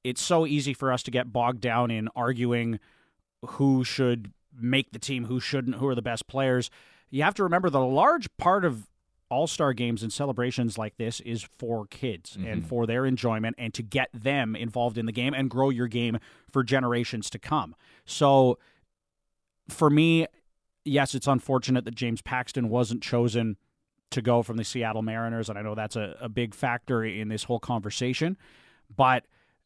it's so easy for us to get bogged down in arguing who should make the team, who shouldn't, who are the best players. You have to remember that a large part of all-star games and celebrations like this is for kids and for their enjoyment and to get them involved in the game and grow your game for generations to come. So for me, yes, it's unfortunate that James Paxton wasn't chosen to go from the Seattle Mariners, and I know that's a big factor in this whole conversation. But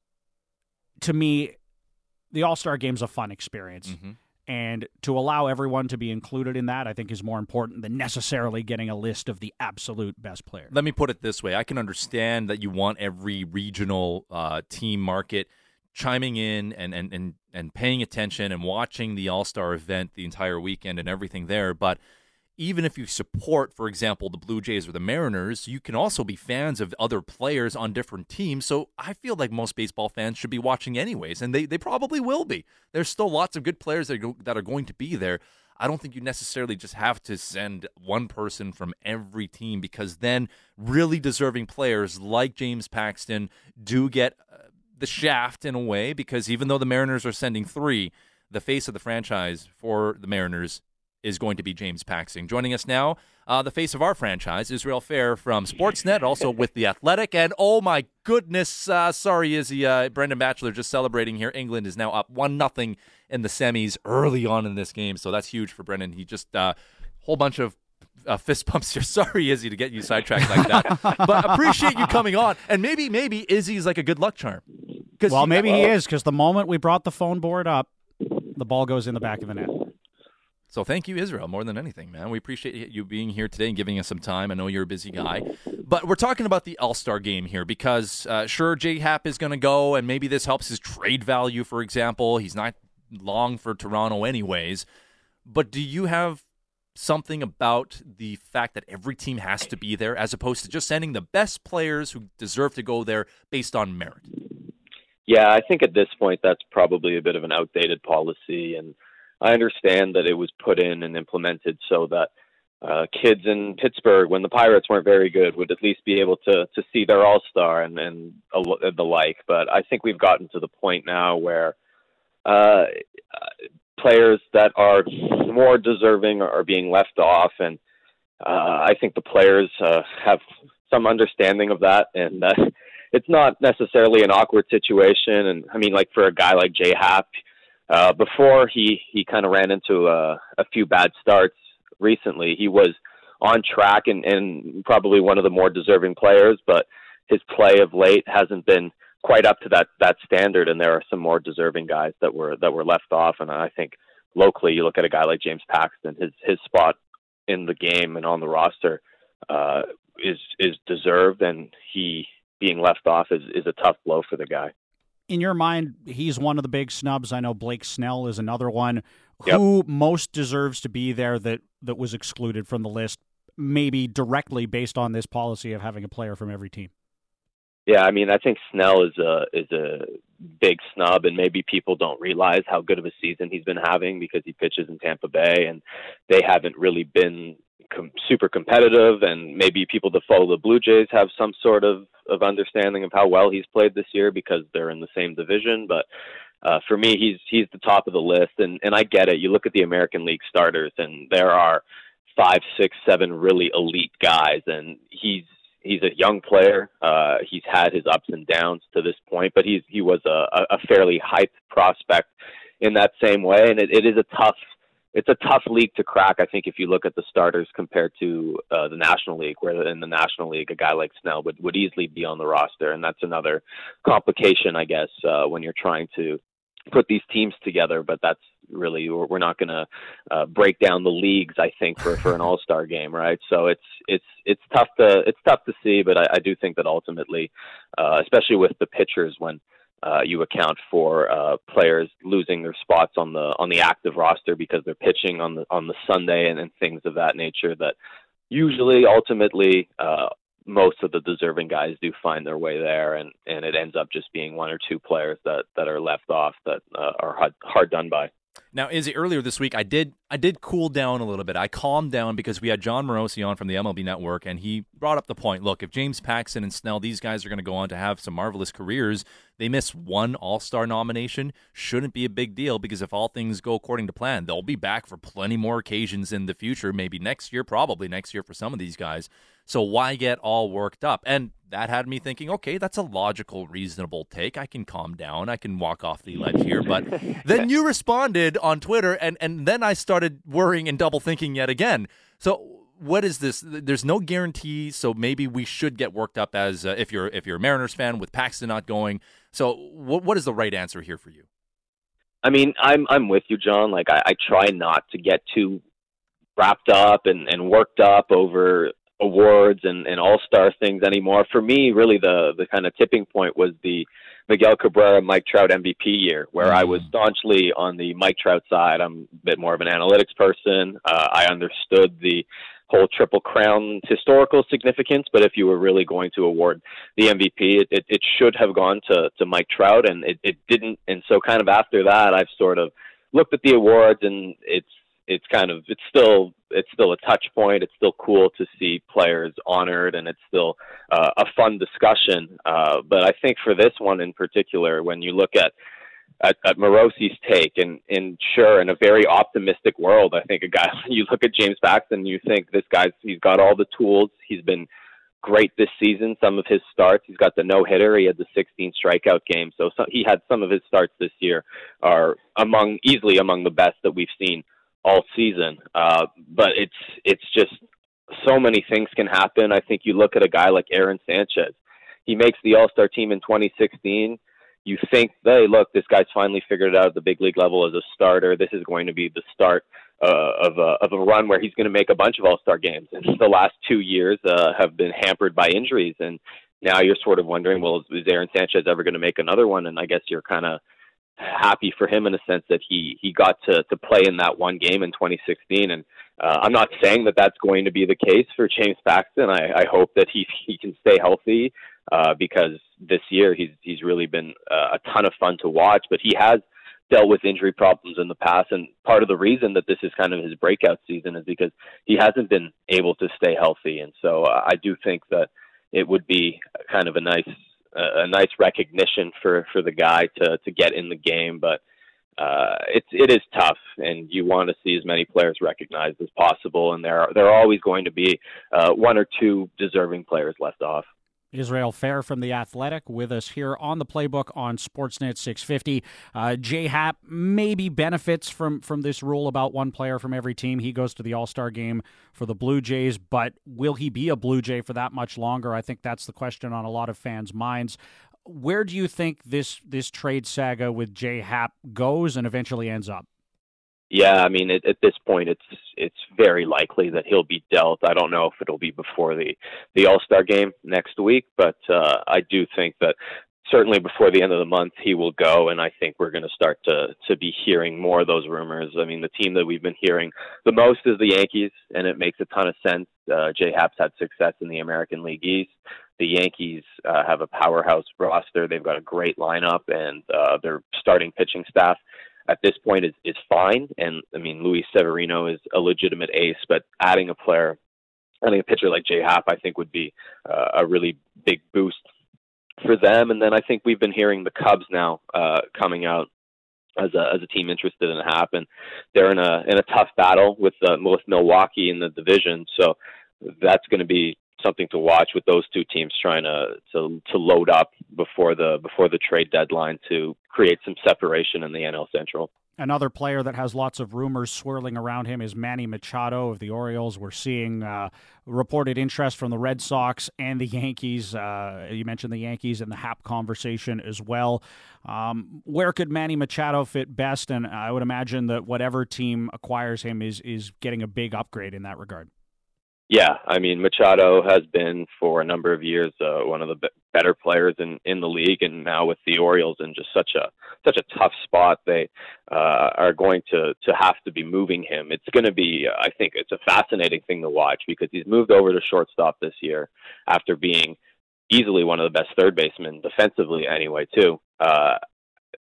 to me, the All-Star Game's a fun experience. And to allow everyone to be included in that, I think, is more important than necessarily getting a list of the absolute best players. Let me put it this way. I can understand that you want every regional team market chiming in and paying attention and watching the All-Star event the entire weekend and everything there. But even if you support, for example, the Blue Jays or the Mariners, you can also be fans of other players on different teams. So I feel like most baseball fans should be watching anyways, and they probably will be. There's still lots of good players that are going to be there. I don't think you necessarily just have to send one person from every team, because then really deserving players like James Paxton do get the shaft in a way, because even though the Mariners are sending 3, the face of the franchise for the Mariners is going to be James Paxton. Joining us now, the face of our franchise, Israel Fair from Sportsnet, also with The Athletic. And oh my goodness, sorry, Izzy, Brendan Batchelor just celebrating here. England is now up 1-0 in the semis early on in this game, so that's huge for Brendan. He just whole bunch of fist bumps here. Sorry, Izzy, to get you sidetracked like that. But appreciate you coming on. And maybe Izzy's like a good luck charm. Well, maybe he is, because the moment we brought the phone board up, the ball goes in the back of the net. So thank you, Israel, more than anything, man. We appreciate you being here today and giving us some time. I know you're a busy guy. But we're talking about the All-Star Game here because, sure, J-Happ is going to go, and maybe this helps his trade value, for example. He's not long for Toronto anyways. But do you have something about the fact that every team has to be there as opposed to just sending the best players who deserve to go there based on merit? Yeah, I think at this point that's probably a bit of an outdated policy, and I understand that it was put in and implemented so that kids in Pittsburgh, when the Pirates weren't very good, would at least be able to see their All-Star and the like. But I think we've gotten to the point now where players that are more deserving are being left off, and I think the players have some understanding of that, and it's not necessarily an awkward situation. And I mean, like for a guy like J-Happ, before he kind of ran into a few bad starts recently, he was on track and probably one of the more deserving players, but his play of late hasn't been quite up to that standard, and there are some more deserving guys that were left off. And I think locally, you look at a guy like James Paxton, his spot in the game and on the roster is deserved, and he being left off is a tough blow for the guy. In your mind, he's one of the big snubs. I know Blake Snell is another one. Yep. Who most deserves to be there that was excluded from the list, maybe directly based on this policy of having a player from every team? Yeah, I mean, I think Snell is a big snub, and maybe people don't realize how good of a season he's been having because he pitches in Tampa Bay, and they haven't really been super competitive, and maybe people that follow the Blue Jays have some sort of understanding of how well he's played this year because they're in the same division. But for me, he's the top of the list, and I get it. You look at the American League starters, and there are 5, 6, 7 really elite guys, and he's a young player. He's had his ups and downs to this point, but he was a fairly hyped prospect in that same way, and it's a tough league to crack, I think, if you look at the starters compared to the National League, where in the National League, a guy like Snell would easily be on the roster. And that's another complication, I guess, when you're trying to put these teams together. But that's really, we're not going to break down the leagues, I think, for an all-star game, right? So it's tough to see, but I do think that ultimately, especially with the pitchers, when you account for players losing their spots on the active roster because they're pitching on the Sunday and things of that nature, that usually ultimately most of the deserving guys do find their way there, and it ends up just being 1 or 2 players that are left off that are hard done by. Now, Izzy, earlier this week, I did cool down a little bit. I calmed down because we had John Morosi on from the MLB Network, and he brought up the point, look, if James Paxton and Snell, these guys are going to go on to have some marvelous careers, they miss one All-Star nomination, shouldn't be a big deal, because if all things go according to plan, they'll be back for plenty more occasions in the future, maybe next year, probably next year for some of these guys. So why get all worked up? And that had me thinking, okay, that's a logical, reasonable take. I can calm down. I can walk off the ledge here. But then you responded on Twitter, and then I started worrying and double thinking yet again. So what is this? There's no guarantee, so maybe we should get worked up as if you're a Mariners fan with Paxton not going. So what is the right answer here for you? I mean, I'm with you, John. Like, I try not to get too wrapped up and worked up over awards and all-star things anymore. For me, really the kind of tipping point was the Miguel Cabrera, Mike Trout MVP year, where I was staunchly on the Mike Trout side. I'm a bit more of an analytics person. I understood the whole Triple Crown historical significance, but if you were really going to award the MVP, it should have gone to Mike Trout, and it didn't. And so kind of after that, I've sort of looked at the awards, and it's still a touch point. It's still cool to see players honored, and it's still a fun discussion. But I think for this one in particular, when you look at Morosi's take, and sure, in a very optimistic world, I think a guy, you look at James Paxton, you think he's got all the tools. He's been great this season. Some of his starts, he's got the no-hitter. He had the 16 strikeout game. So he had some of his starts this year are easily among the best that we've seen all season. But it's just so many things can happen. I think you look at a guy like Aaron Sanchez. He makes the All-Star team in 2016. You think, hey, look, this guy's finally figured it out at the big league level as a starter. This is going to be the start of a run where he's going to make a bunch of All-Star games. And the last 2 years have been hampered by injuries. And now you're sort of wondering, well, is Aaron Sanchez ever going to make another one? And I guess you're kind of happy for him in a sense that he got to play in that one game in 2016. And I'm not saying that that's going to be the case for James Paxton. I hope that he can stay healthy because this year he's really been a ton of fun to watch, but he has dealt with injury problems in the past. And part of the reason that this is kind of his breakout season is because he hasn't been able to stay healthy. And so I do think that it would be kind of a nice recognition for the guy to get in the game, but it is tough, and you want to see as many players recognized as possible, and there are always going to be one or two deserving players left off. Israel Fair from The Athletic with us here on the Playbook on Sportsnet 650. Jay Happ maybe benefits from this rule about one player from every team. He goes to the All-Star game for the Blue Jays, but will he be a Blue Jay for that much longer? I think that's the question on a lot of fans' minds. Where do you think this trade saga with Jay Happ goes and eventually ends up? Yeah, I mean, at this point, it's very likely that he'll be dealt. I don't know if it'll be before the All-Star game next week, but I do think that certainly before the end of the month he will go, and I think we're going to start to be hearing more of those rumors. I mean, the team that we've been hearing the most is the Yankees, and it makes a ton of sense. Jay Happ's had success in the American League East. The Yankees have a powerhouse roster. They've got a great lineup, and their starting pitching staff at this point is fine. And I mean, Luis Severino is a legitimate ace, but adding a pitcher like Jay Happ, I think would be a really big boost for them. And then I think we've been hearing the Cubs now coming out as a team interested in Happ, and they're in a tough battle with Milwaukee in the division. So that's going to be something to watch with those two teams trying to load up before the trade deadline to create some separation in the NL Central. Another player that has lots of rumors swirling around him is Manny Machado of the Orioles. We're seeing reported interest from the Red Sox and the Yankees. You mentioned the Yankees in the Happ conversation as well. Where could Manny Machado fit best? And I would imagine that whatever team acquires him is getting a big upgrade in that regard. Yeah, I mean, Machado has been for a number of years one of the better players in the league, and now with the Orioles in just such a tough spot, they are going to have to be moving him. It's going to be, I think, it's a fascinating thing to watch because he's moved over to shortstop this year after being easily one of the best third basemen defensively anyway too.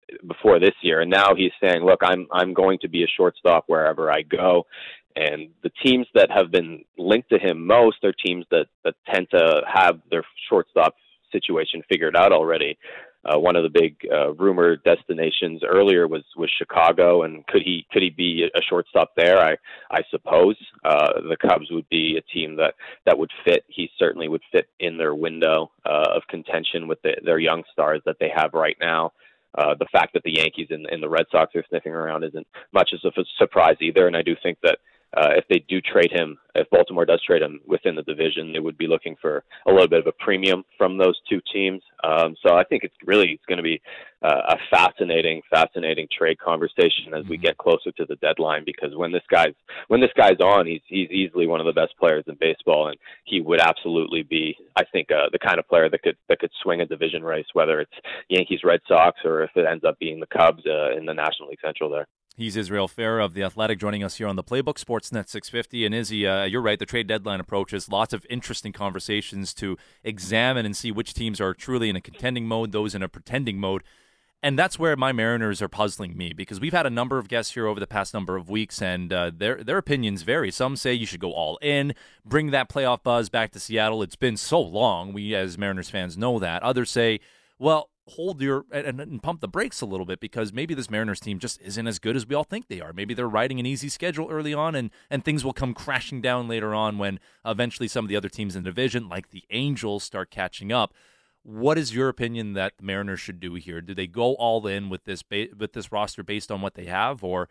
before this year, and now he's saying, look, I'm going to be a shortstop wherever I go. And the teams that have been linked to him most are teams that tend to have their shortstop situation figured out already. One of the big rumored destinations earlier was Chicago, and could he be a shortstop there? I suppose the Cubs would be a team that would fit. He certainly would fit in their window of contention with their young stars that they have right now. The fact that the Yankees and the Red Sox are sniffing around isn't much of a surprise either, and I do think that if they do trade him, if Baltimore does trade him within the division, they would be looking for a little bit of a premium from those two teams. So I think it's going to be a fascinating trade conversation as we get closer to the deadline, because when this guy's on, he's easily one of the best players in baseball, and he would absolutely be, I think, the kind of player that could swing a division race, whether it's Yankees, Red Sox, or if it ends up being the Cubs in the National League Central there. He's Israel Farah of The Athletic joining us here on The Playbook, Sportsnet 650. And Izzy, you're right, the trade deadline approaches. Lots of interesting conversations to examine and see which teams are truly in a contending mode, those in a pretending mode. And that's where my Mariners are puzzling me, because we've had a number of guests here over the past number of weeks, and their opinions vary. Some say you should go all in, bring that playoff buzz back to Seattle. It's been so long. We as Mariners fans know that. Others say, well, hold your and pump the brakes a little bit, because maybe this Mariners team just isn't as good as we all think they are. Maybe they're riding an easy schedule early on, and things will come crashing down later on when eventually some of the other teams in the division, like the Angels, start catching up. What is your opinion that the Mariners should do here? Do they go all in with this roster based on what they have, or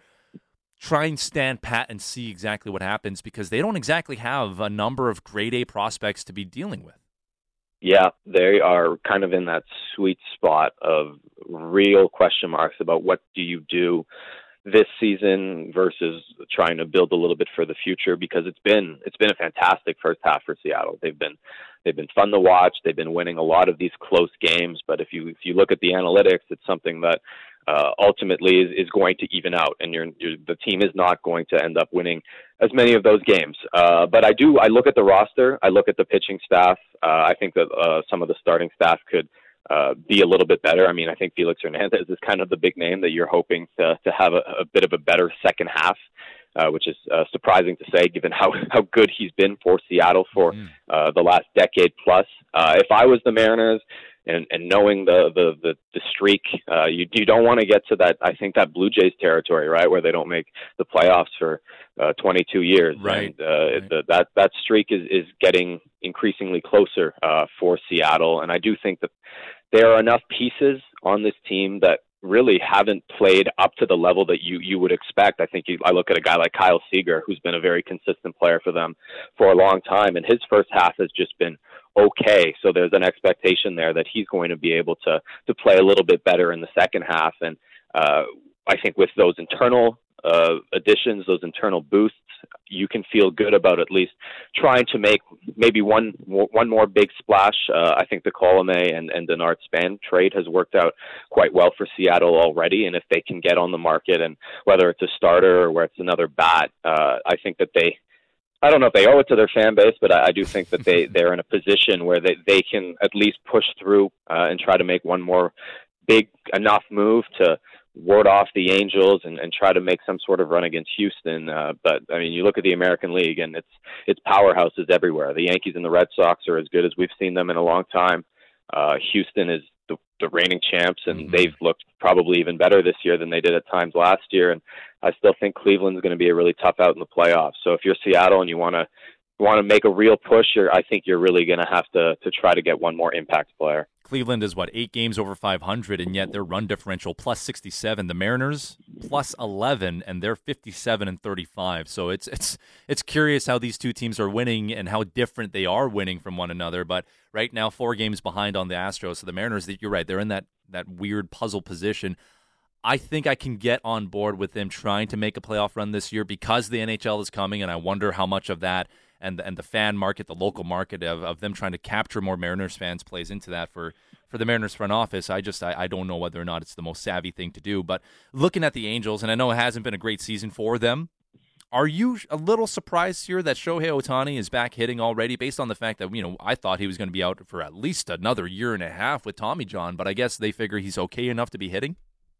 try and stand pat and see exactly what happens, because they don't exactly have a number of grade A prospects to be dealing with? Yeah, they are kind of in that sweet spot of real question marks about what do you do this season versus trying to build a little bit for the future, because it's been a fantastic first half for Seattle. They've been fun to watch. They've been winning a lot of these close games, but if you look at the analytics, it's something that ultimately is going to even out, and the team is not going to end up winning as many of those games. But I look at the roster, I look at the pitching staff. I think that some of the starting staff could be a little bit better. I mean, I think Felix Hernandez is kind of the big name that you're hoping to have a bit of a better second half, which is surprising to say given how good he's been for Seattle for the last decade plus. If I was the Mariners, and knowing the streak, you don't want to get to that, I think, that Blue Jays territory, right, where they don't make the playoffs for 22 years. Right. And that streak is getting increasingly closer for Seattle, and I do think that there are enough pieces on this team that really haven't played up to the level that you would expect. I think I look at a guy like Kyle Seager, who's been a very consistent player for them for a long time, and his first half has just been okay. So there's an expectation there that he's going to be able to play a little bit better in the second half. And I think with those internal additions, those internal boosts, you can feel good about at least trying to make maybe one more big splash. I think the Colomé and Denard Span trade has worked out quite well for Seattle already, and if they can get on the market, and whether it's a starter or where it's another bat, I think that I don't know if they owe it to their fan base, but I do think that they're in a position where they can at least push through and try to make one more big enough move to ward off the Angels and try to make some sort of run against Houston. But I mean, you look at the American League, and it's powerhouses everywhere. The Yankees and the Red Sox are as good as we've seen them in a long time. Houston is the reigning champs, and they've looked probably even better this year than they did at times last year. And I still think Cleveland's going to be a really tough out in the playoffs. So if you're Seattle and you want to make a real push, I think you're really going to have to try to get one more impact player. Cleveland is 8 games over 500, and yet their run differential plus 67. The Mariners plus 11, and they're 57 and 35. So it's curious how these two teams are winning and how different they are winning from one another. But right now, 4 games behind on the Astros. So the Mariners, you're right, they're in that weird puzzle position. I think I can get on board with them trying to make a playoff run this year because the NHL is coming, and I wonder how much of that and the fan market, the local market of them trying to capture more Mariners fans plays into that for the Mariners front office. I don't know whether or not it's the most savvy thing to do. But looking at the Angels, and I know it hasn't been a great season for them, are you a little surprised here that Shohei Ohtani is back hitting already, based on the fact that, I thought he was going to be out for at least another year and a half with Tommy John, but I guess they figure he's okay enough to be hitting?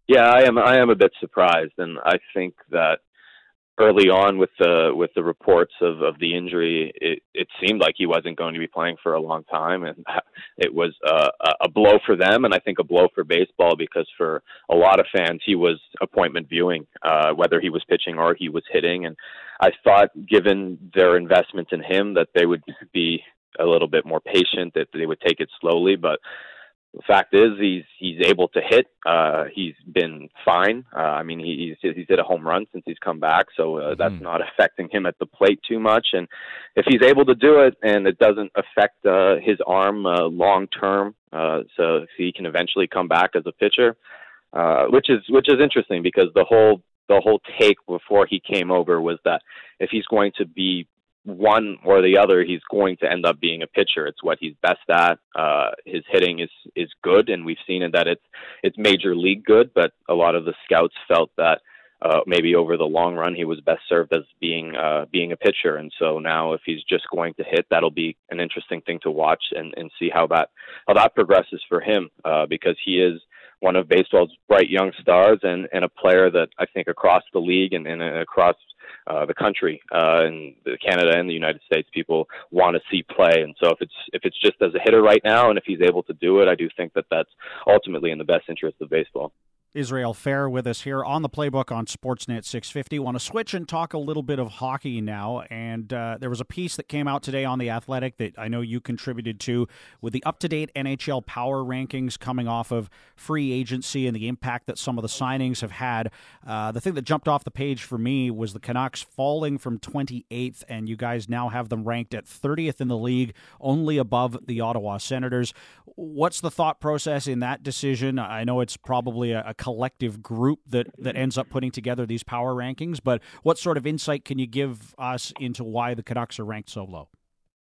Yeah, I am a bit surprised, and I think that early on with the reports of the injury, it seemed like he wasn't going to be playing for a long time, and it was a blow for them, and I think a blow for baseball, because for a lot of fans he was appointment viewing, whether he was pitching or he was hitting, and I thought, given their investment in him, that they would be a little bit more patient, that they would take it slowly, but the fact is, he's able to hit. He's been fine. I mean, he's hit a home run since he's come back, so that's not affecting him at the plate too much. And if he's able to do it, and it doesn't affect his arm long term, so if he can eventually come back as a pitcher, which is interesting, because the whole take before he came over was that if he's going to be one or the other, he's going to end up being a pitcher. It's what he's best at. His hitting is good, and we've seen it that it's major league good. But a lot of the scouts felt that maybe over the long run he was best served as being a pitcher. And so now, if he's just going to hit, that'll be an interesting thing to watch and see how that progresses for him, because he is one of baseball's bright young stars, and a player that I think across the league and across the country, and Canada and the United States, people want to see play. And so if it's just as a hitter right now, and if he's able to do it, I do think that that's ultimately in the best interest of baseball. Israel Fair with us here on the Playbook on Sportsnet 650. Want to switch and talk a little bit of hockey now. And there was a piece that came out today on The Athletic that I know you contributed to, with the up-to-date NHL power rankings coming off of free agency and the impact that some of the signings have had. The thing that jumped off the page for me was the Canucks falling from 28th, and you guys now have them ranked at 30th in the league, only above the Ottawa Senators. What's the thought process in that decision? I know it's probably a collective group that ends up putting together these power rankings, but what sort of insight can you give us into why the Canucks are ranked so low?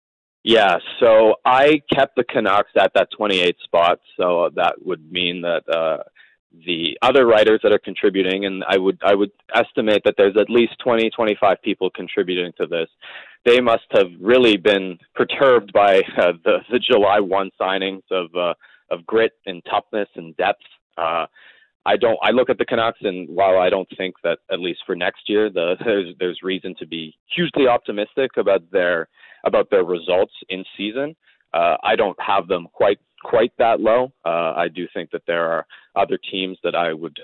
Yeah, so I kept the Canucks at that 28th spot, so that would mean that the other writers that are contributing, and I would estimate that there's at least 20-25 people contributing to this. They must have really been perturbed by the July 1 signings of grit and toughness and depth. I look at the Canucks, and while I don't think that, at least for next year, there's reason to be hugely optimistic about their results in season, I don't have them quite that low. I do think that there are other teams that I would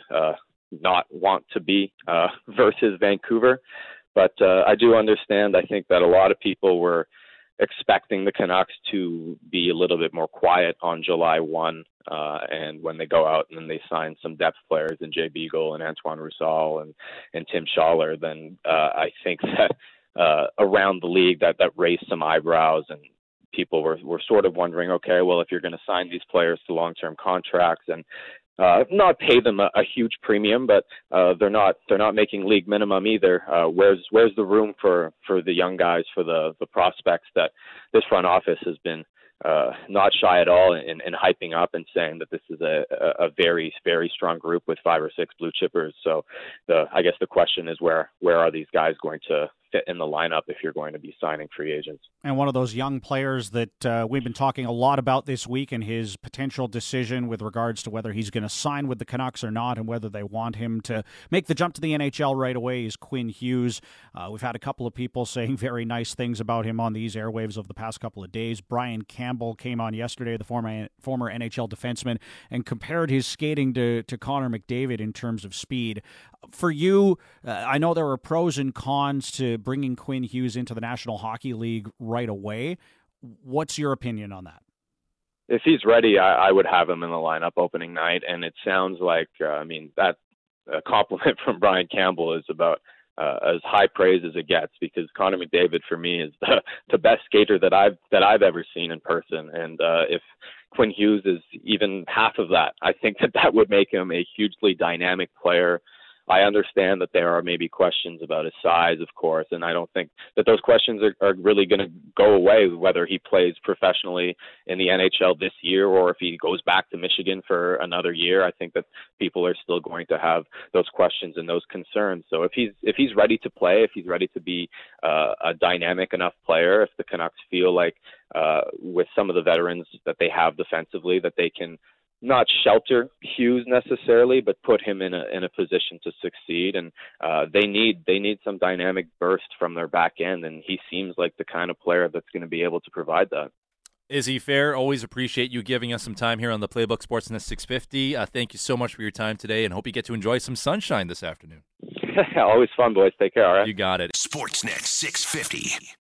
not want to be versus Vancouver, but I do understand. I think that a lot of people were expecting the Canucks to be a little bit more quiet on July 1, and when they go out and they sign some depth players in Jay Beagle and Antoine Roussel and Tim Schaller, then I think that around the league that raised some eyebrows, and people were sort of wondering, okay, well, if you're going to sign these players to long-term contracts and not pay them a huge premium, but they're not making league minimum either. Where's the room for the young guys, for the prospects that this front office has been not shy at all in hyping up and saying that this is a very, very strong group with 5 or 6 blue chippers. So I guess the question is, where are these guys going to fit in the lineup if you're going to be signing free agents? And one of those young players that we've been talking a lot about this week, and his potential decision with regards to whether he's going to sign with the Canucks or not, and whether they want him to make the jump to the NHL right away, is Quinn Hughes. We've had a couple of people saying very nice things about him on these airwaves over the past couple of days. Brian Campbell came on yesterday, the former NHL defenseman, and compared his skating to Connor McDavid in terms of speed. For you, I know there are pros and cons to bringing Quinn Hughes into the National Hockey League right away. What's your opinion on that? If he's ready, I would have him in the lineup opening night, and it sounds like, that compliment from Brian Campbell is about as high praise as it gets, because Connor McDavid for me is the best skater that I've ever seen in person, and if Quinn Hughes is even half of that, I think that would make him a hugely dynamic player. I understand that there are maybe questions about his size, of course, and I don't think that those questions are really going to go away, whether he plays professionally in the NHL this year or if he goes back to Michigan for another year. I think that people are still going to have those questions and those concerns. So if he's ready to play, if he's ready to be a dynamic enough player, if the Canucks feel like with some of the veterans that they have defensively that they can not shelter Hughes necessarily, but put him in a position to succeed. And they need some dynamic burst from their back end, and he seems like the kind of player that's going to be able to provide that. Izzy Fair, always appreciate you giving us some time here on the Playbook Sportsnet 650. Thank you so much for your time today, and hope you get to enjoy some sunshine this afternoon. Always fun, boys. Take care, all right? You got it. Sportsnet 650.